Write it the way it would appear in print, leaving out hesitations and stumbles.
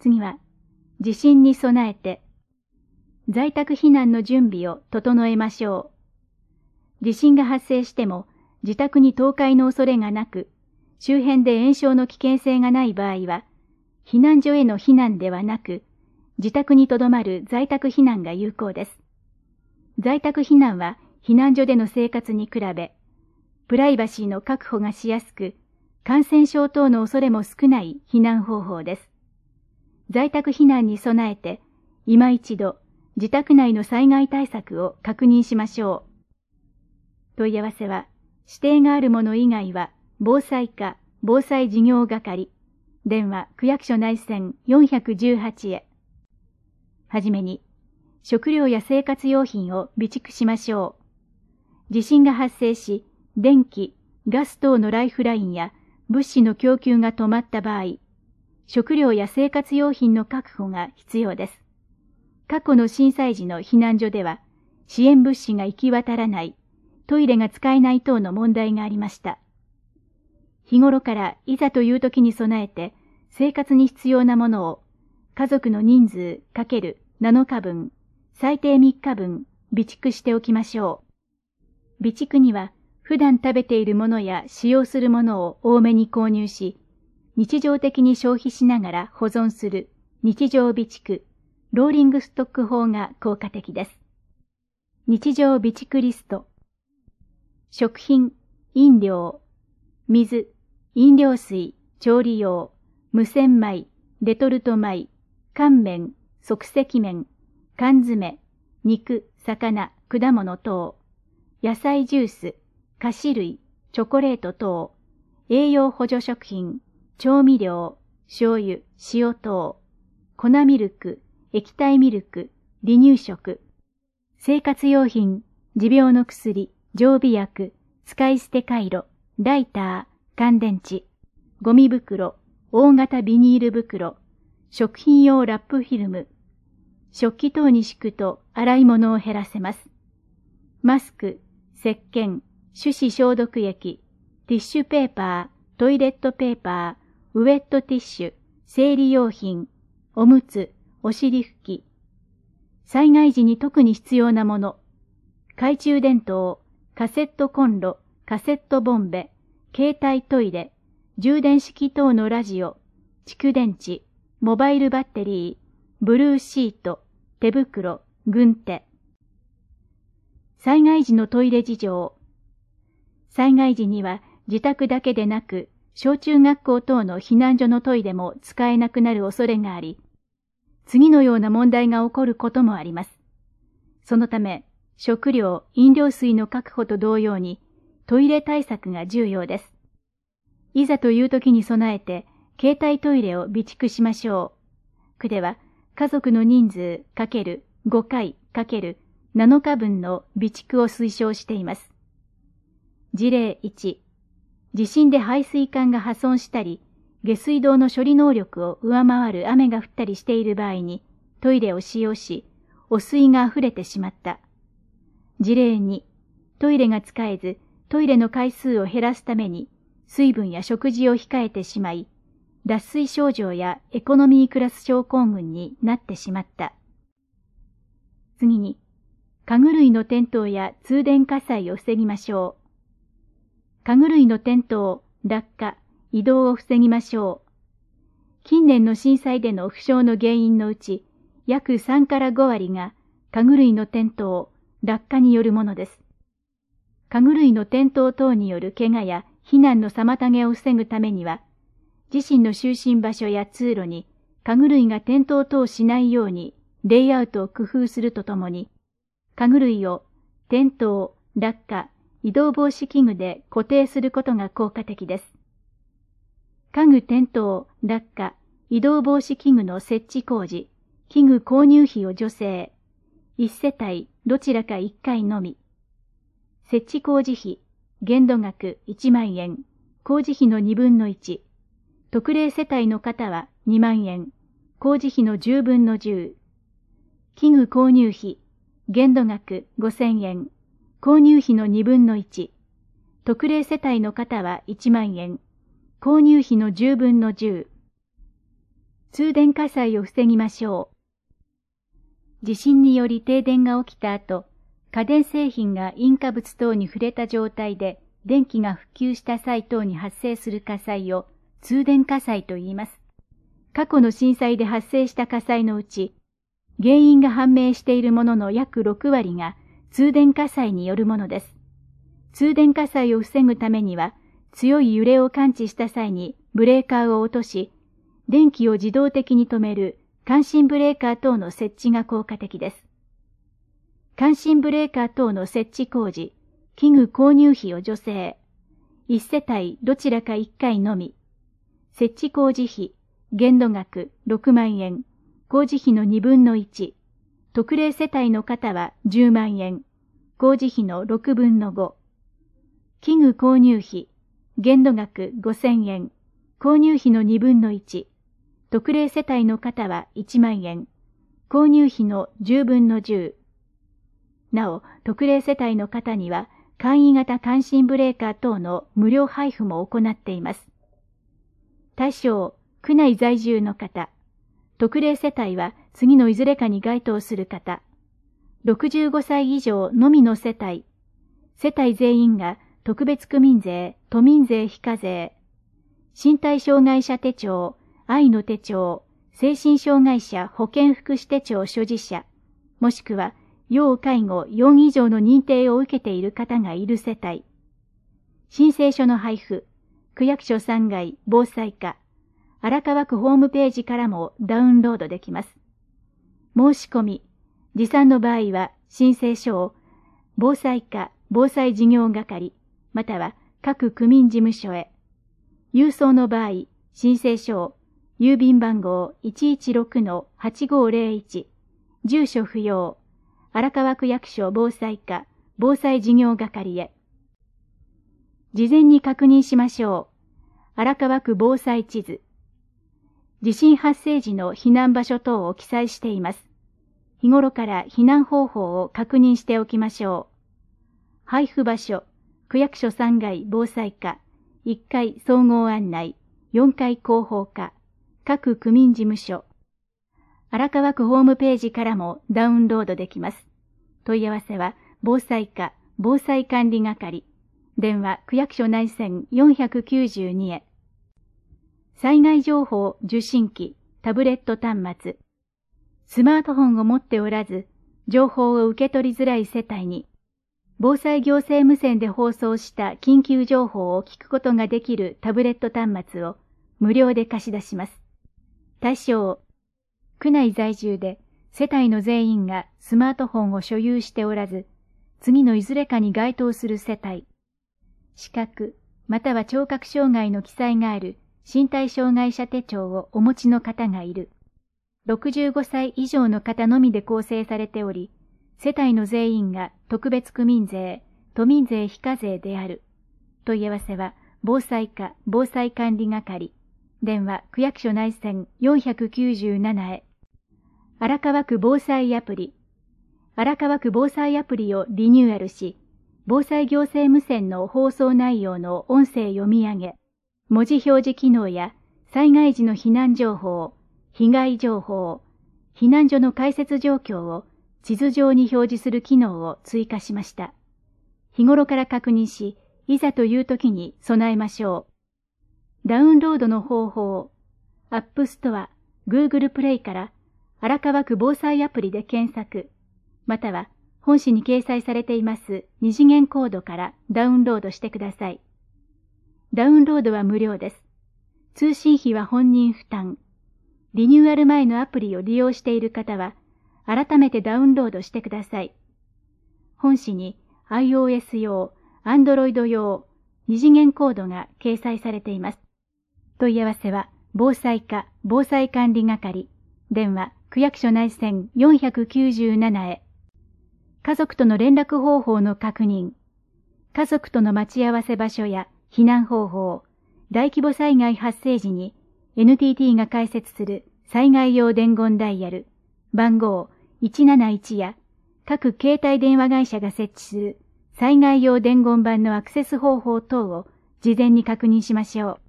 次は、地震に備えて、在宅避難の準備を整えましょう。地震が発生しても、自宅に倒壊の恐れがなく、周辺で延焼の危険性がない場合は、避難所への避難ではなく、自宅に留まる在宅避難が有効です。在宅避難は避難所での生活に比べ、プライバシーの確保がしやすく、感染症等の恐れも少ない避難方法です。在宅避難に備えて、今一度、自宅内の災害対策を確認しましょう。問い合わせは、指定があるもの以外は、防災課防災事業係、電話区役所内線418へ。はじめに、食料や生活用品を備蓄しましょう。地震が発生し、電気、ガス等のライフラインや物資の供給が止まった場合、食料や生活用品の確保が必要です。過去の震災時の避難所では、支援物資が行き渡らない、トイレが使えない等の問題がありました。日頃からいざという時に備えて、生活に必要なものを、家族の人数×7日分、最低3日分、備蓄しておきましょう。備蓄には、普段食べているものや使用するものを多めに購入し、日常的に消費しながら保存する日常備蓄、ローリングストック法が効果的です。日常備蓄リスト。食品、飲料、水、飲料水、調理用、無洗米、レトルト米、乾麺、即席麺、缶詰、肉、魚、果物等、野菜ジュース、菓子類、チョコレート等、栄養補助食品、調味料、醤油、塩等、粉ミルク、液体ミルク、離乳食、生活用品、持病の薬、常備薬、使い捨てカイロ、ライター、乾電池、ゴミ袋、大型ビニール袋、食品用ラップフィルム、食器等に敷くと洗い物を減らせます。マスク、石鹸、手指消毒液、ティッシュペーパー、トイレットペーパー、ウェットティッシュ、生理用品、おむつ、お尻拭き。災害時に特に必要なもの、懐中電灯、カセットコンロ、カセットボンベ、携帯トイレ、充電式等のラジオ、蓄電池、モバイルバッテリー、ブルーシート、手袋、軍手。災害時のトイレ事情。災害時には自宅だけでなく、小中学校等の避難所のトイレも使えなくなる恐れがあり、次のような問題が起こることもあります。そのため、食料、飲料水の確保と同様に、トイレ対策が重要です。いざという時に備えて、携帯トイレを備蓄しましょう。区では、家族の人数×5回×7日分の備蓄を推奨しています。事例1、地震で排水管が破損したり、下水道の処理能力を上回る雨が降ったりしている場合に、トイレを使用し、汚水が溢れてしまった。事例2、トイレが使えず、トイレの回数を減らすために、水分や食事を控えてしまい、脱水症状やエコノミークラス症候群になってしまった。次に、家具類の転倒や通電火災を防ぎましょう。家具類の転倒、落下、移動を防ぎましょう。近年の震災での負傷の原因のうち、約3から5割が家具類の転倒、落下によるものです。家具類の転倒等による怪我や避難の妨げを防ぐためには、自身の就寝場所や通路に家具類が転倒等しないようにレイアウトを工夫するとともに、家具類を転倒、落下、移動防止器具で固定することが効果的です。家具転倒、落下、移動防止器具の設置工事、器具購入費を助成、1世帯どちらか1回のみ。設置工事費、限度額1万円、工事費の2分の1。特例世帯の方は2万円、工事費の10分の10。器具購入費、限度額5000円、購入費の2分の1。特例世帯の方は1万円、購入費の10分の10。 通電火災を防ぎましょう。地震により停電が起きた後、家電製品が引火物等に触れた状態で電気が復旧した際等に発生する火災を通電火災と言います。過去の震災で発生した火災のうち、原因が判明しているものの約6割が通電火災によるものです。通電火災を防ぐためには、強い揺れを感知した際にブレーカーを落とし、電気を自動的に止める感震ブレーカー等の設置が効果的です。感震ブレーカー等の設置工事、器具購入費を助成。1世帯どちらか1回のみ。設置工事費、限度額6万円、工事費の2分の1。特例世帯の方は10万円、工事費の6分の5。器具購入費、限度額5000円、購入費の2分の1。特例世帯の方は1万円、購入費の10分の10。なお、特例世帯の方には、簡易型感震ブレーカー等の無料配布も行っています。対象、区内在住の方。特例世帯は次のいずれかに該当する方。65歳以上のみの世帯。世帯全員が特別区民税、都民税非課税。身体障害者手帳、愛の手帳、精神障害者保健福祉手帳所持者、もしくは要介護4以上の認定を受けている方がいる世帯。申請書の配布、区役所3階防災課、荒川区ホームページからもダウンロードできます。申し込み、持参の場合は申請書を防災課防災事業係、または各区民事務所へ。郵送の場合、申請書を郵便番号 116-8501、住所不要、荒川区役所防災課防災事業係へ。事前に確認しましょう。荒川区防災地図。地震発生時の避難場所等を記載しています。日頃から避難方法を確認しておきましょう。配布場所、区役所3階防災課、1階総合案内、4階広報課、各区民事務所。荒川区ホームページからもダウンロードできます。問い合わせは、防災課、防災管理係、電話区役所内線492へ。災害情報受信機、タブレット端末。スマートフォンを持っておらず、情報を受け取りづらい世帯に、防災行政無線で放送した緊急情報を聞くことができるタブレット端末を無料で貸し出します。対象、区内在住で世帯の全員がスマートフォンを所有しておらず、次のいずれかに該当する世帯、視覚または聴覚障害の記載がある身体障害者手帳をお持ちの方がいる。65歳以上の方のみで構成されており、世帯の全員が特別区民税、都民税非課税である。問い合わせは、防災課防災管理係、電話区役所内線497へ。荒川区防災アプリ。荒川区防災アプリをリニューアルし、防災行政無線の放送内容の音声読み上げ、文字表示機能や災害時の避難情報、被害情報、避難所の開設状況を地図上に表示する機能を追加しました。日頃から確認し、いざという時に備えましょう。ダウンロードの方法、App Store、Google Play から荒川区防災アプリで検索、または本誌に掲載されています二次元コードからダウンロードしてください。ダウンロードは無料です。通信費は本人負担。リニューアル前のアプリを利用している方は、改めてダウンロードしてください。本誌に iOS 用、Android 用、二次元コードが掲載されています。問い合わせは、防災課防災管理係、電話区役所内線497へ。家族との連絡方法の確認、家族との待ち合わせ場所や避難方法、大規模災害発生時に NTT が開設する災害用伝言ダイヤル、番号171や各携帯電話会社が設置する災害用伝言板のアクセス方法等を事前に確認しましょう。